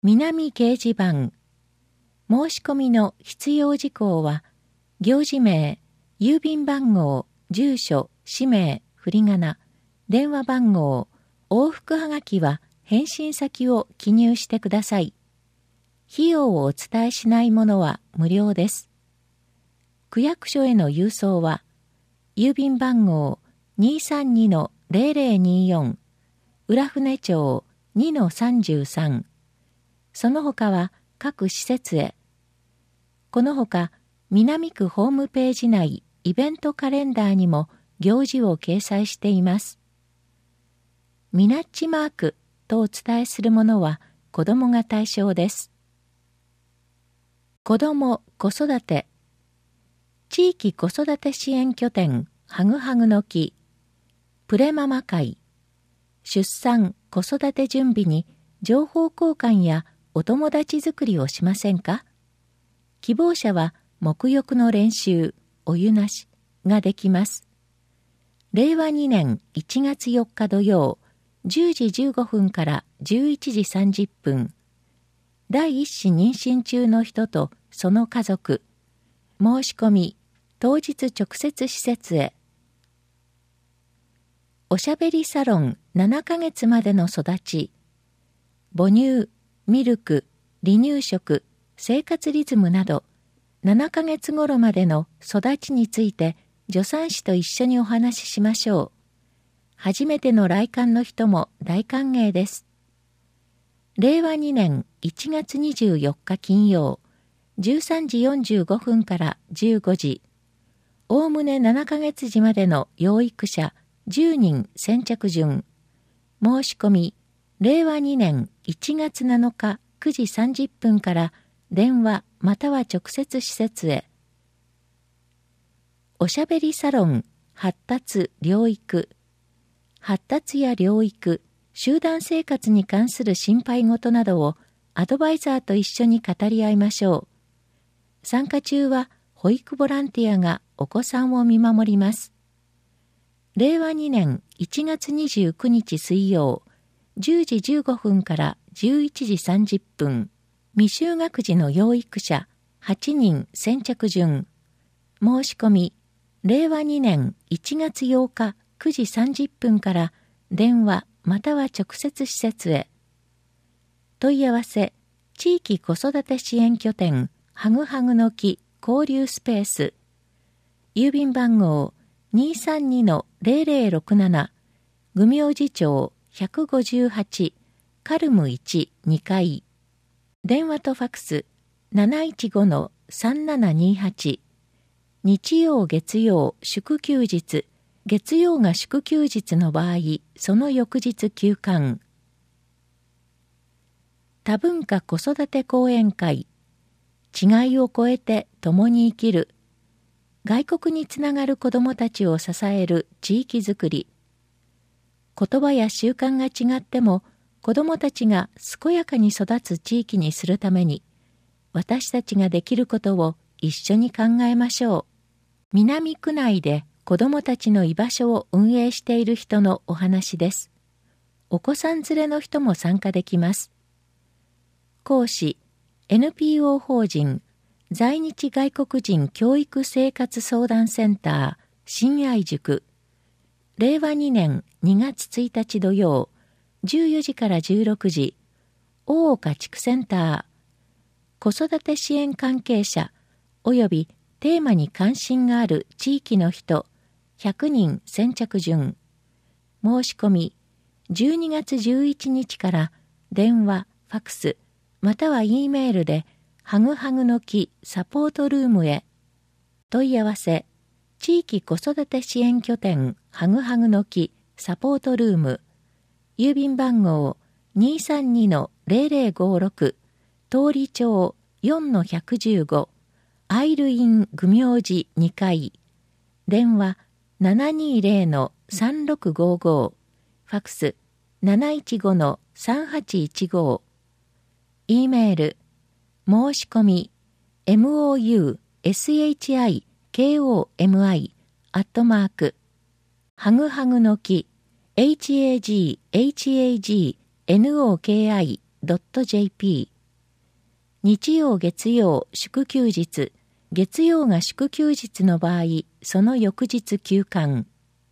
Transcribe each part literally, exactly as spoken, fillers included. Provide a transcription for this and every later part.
南掲示板。申し込みの必要事項は、行事名、郵便番号、住所、氏名、振り仮名、電話番号、往復はがきは返信先を記入してください。費用をお伝えしないものは無料です。区役所への郵送は、郵便番号 にーさんにのゼロゼロにーよん、浦船町 にのさんじゅうさん、その他は各施設へ。このほか、南区ホームページ内イベントカレンダーにも行事を掲載しています。ミナッチマークとお伝えするものは子どもが対象です。子ども・子育て。地域子育て支援拠点はぐはぐの木。プレママ会。出産・子育て準備に情報交換やお友達作りをしませんか？希望者は沐浴の練習、お湯なしができます。れいわにねんいちがつよっか土曜、じゅうじじゅうごふんからじゅういちじさんじゅっぷん。第一子妊娠中の人とその家族。申し込み、当日直接施設へ。おしゃべりサロンななかげつまでの育ち。母乳、ミルク、離乳食、生活リズムなど、ななかげつ頃までの育ちについて助産師と一緒にお話ししましょう。初めての来館の人も大歓迎です。れいわにねんいちがつにじゅうよっか金曜、じゅうさんじよんじゅうごふんからじゅうごじ。おおむねななかげつじまでの養育者じゅうにん先着順。申し込み、れいわにねんいちがつなのかくじさんじゅっぷんから電話または直接施設へ。おしゃべりサロン発達療育。発達や療育、集団生活に関する心配事などをアドバイザーと一緒に語り合いましょう。参加中は保育ボランティアがお子さんを見守ります。れいわにねんいちがつにじゅうくにち水曜、じゅうじじゅうごふんからじゅういちじさんじゅっぷん。未就学児の養育者はちにん先着順。申し込み、れいわにねんいちがつようかくじさんじゅっぷんから電話または直接施設へ。問い合わせ、地域子育て支援拠点はぐはぐの木交流スペース。郵便番号 にーさんにのゼロゼロろくなな、愚明寺町ひゃくごじゅうはち、カルムいち、にかい。電話とファクス なないちごのさんななにはち。日曜月曜祝休日、月曜が祝休日の場合、その翌日休館。多文化子育て講演会。違いを超えて共に生きる。外国につながる子どもたちを支える地域づくり。言葉や習慣が違っても、子どもたちが健やかに育つ地域にするために、私たちができることを一緒に考えましょう。南区内で子どもたちの居場所を運営している人のお話です。お子さん連れの人も参加できます。講師、エヌピーオー 法人在日外国人教育生活相談センター親愛塾。れいわにねんにがつついたち土曜、じゅうよじからじゅうろくじ、大岡地区センター。子育て支援関係者およびテーマに関心がある地域の人ひゃくにん先着順。申し込み、じゅうにがつじゅういちにちから電話、ファクス、または E メールではぐはぐの木サポートルームへ。問い合わせ、地域子育て支援拠点はぐはぐの木サポートルーム。郵便番号 にーさんにのゼロゼロごろく、通り町 よんのひゃくじゅうご、アイルイン愚明寺にかい。電話 ななにゼロのさんろくごご、ファクス なないちごのさんはちいちご。E メール、申し込み モウシコモイ アットマークはぐはぐの木 ハグハグノキ ドットジェーピー日曜月曜祝休日、月曜が祝休日の場合、その翌日休館。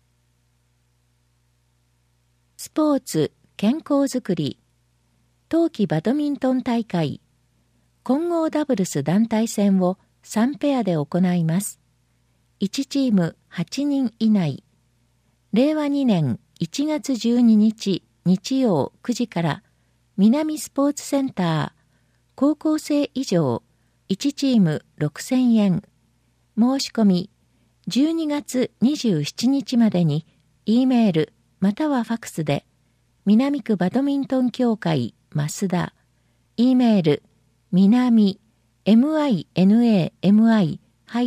スポーツ、健康づくり、冬季バドミントン大会、混合ダブルス団体戦をさんペアで行います。いちチームはちにん以内。れいわにねんいちがつじゅうににち日曜くじから南スポーツセンター、高校生以上いちチームろくせんえん。申し込みじゅうにがつにじゅうしちにちまでに E メールまたはファクスで南区バドミントン協会増田 E メール南 minami-bad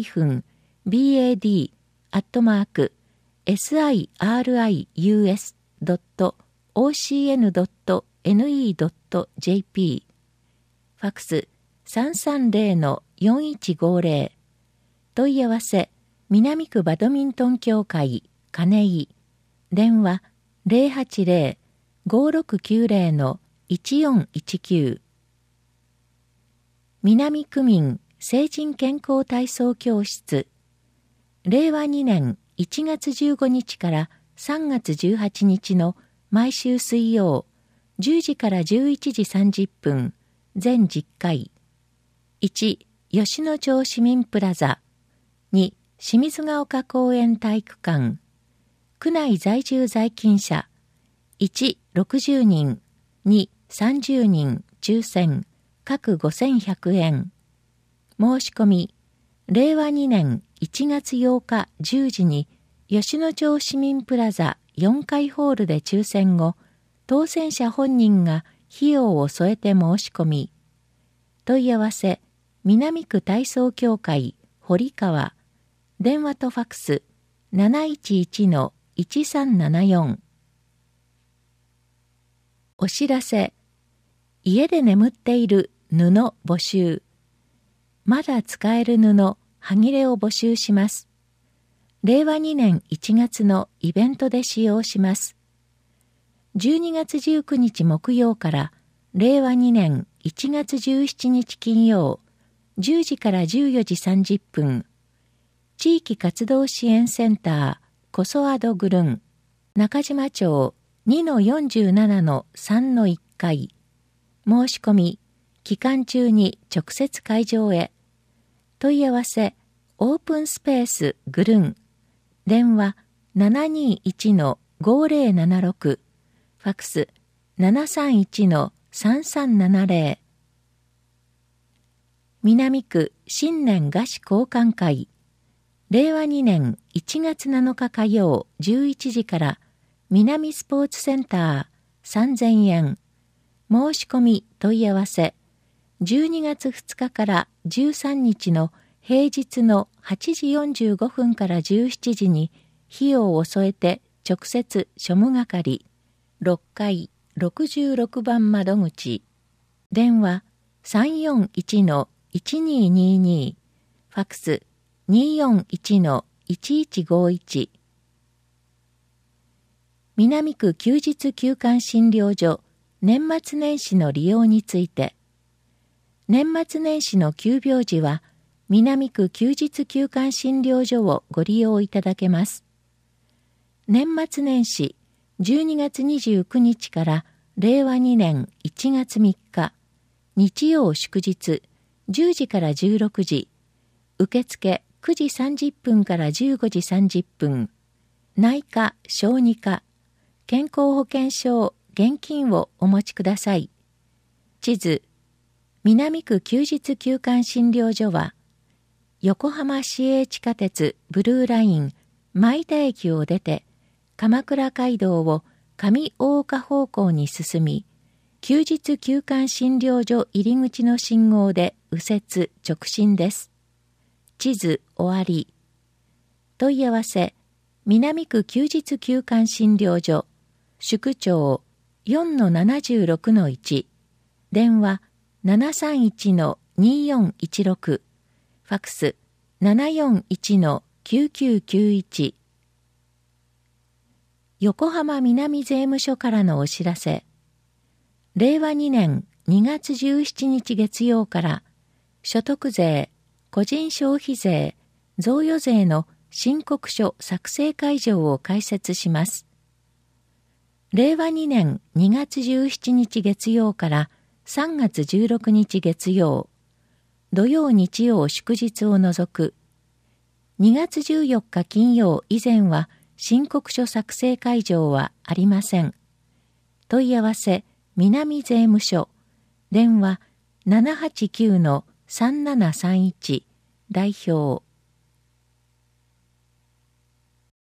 アットマーク sirius.ocn.ne.jp ファクス さんさんぜろのよんいちごぜろ 問い合わせ南区バドミントン協会金井電話 ゼロはちゼロ ごろくきゅうゼロのいちよんいちきゅう南区民成人健康体操教室れいわにねんいちがつじゅうごにちからさんがつじゅうはちにちの毎週水曜じゅうじからじゅういちじさんじゅっぷん全じゅっかいいち吉野町市民プラザに清水ヶ丘公園体育館区内在住在勤者いちろくじゅうにんにさんじゅうにん抽選各ごせんひゃくえん申し込みれいわにねんいちがつようかじゅうじに吉野町市民プラザよんかいホールで抽選後当選者本人が費用を添えて申し込み問い合わせ南区体操協会堀川電話とファクス なないちいちのいちさんななよん お知らせ家で眠っている布募集まだ使える布はぎれを募集しますれいわにねんいちがつのイベントで使用しますじゅうにがつじゅうくにち木曜かられいわにねんいちがつじゅうしちにち金曜じゅうじからじゅうよじさんじゅっぷん地域活動支援センターコソアドグルン中島町 にのよんじゅうななのさんのいっかい申し込み期間中に直接会場へ問い合わせオープンスペースグルン電話 ななにいちのごぜろななろく ファクス ななさんいちのさんさんななぜろ南区新年菓子交換会れいわにねんいちがつなのか火曜じゅういちじから南スポーツセンターさんぜんえん申し込み問い合わせじゅうにがつふつかからじゅうさんにちの平日のはちじよんじゅうごふんからじゅうしちじに費用を添えて直接庶務係ろっかいろくじゅうろくばん窓口電話 さんよんいちのいちにーにーにー ファクス にーよんいちのいちいちごいち南区休日休館診療所年末年始の利用について年末年始の急病時は南区休日休館診療所をご利用いただけます。年末年始じゅうにがつにじゅうくにちかられいわにねんいちがつみっか日曜祝日じゅうじからじゅうろくじ受付くじさんじゅっぷんからじゅうごじさんじゅっぷん内科小児科健康保険証現金をお持ちください。地図南区休日休館診療所は横浜市営地下鉄ブルーライン前田駅を出て鎌倉街道を上大岡方向に進み休日休館診療所入り口の信号で右折直進です。地図終わり。問い合わせ南区休日休館診療所宿長 よんのななじゅうろくのいち 電話 ななさんいちのにーよんいちろく ファクス ななよんいちのきゅうきゅうきゅういち横浜南税務署からのお知らせ。れいわにねんにがつじゅうしちにち月曜から所得税、個人消費税、贈与税の申告書作成会場を開設します。れいわにねんにがつじゅうしちにち月曜からさんがつじゅうろくにち月曜、土曜日曜祝日を除く、にがつじゅうよっか金曜以前は申告書作成会場はありません。問い合わせ、南税務署、電話 ななはちきゅうのさんななさんいち、代表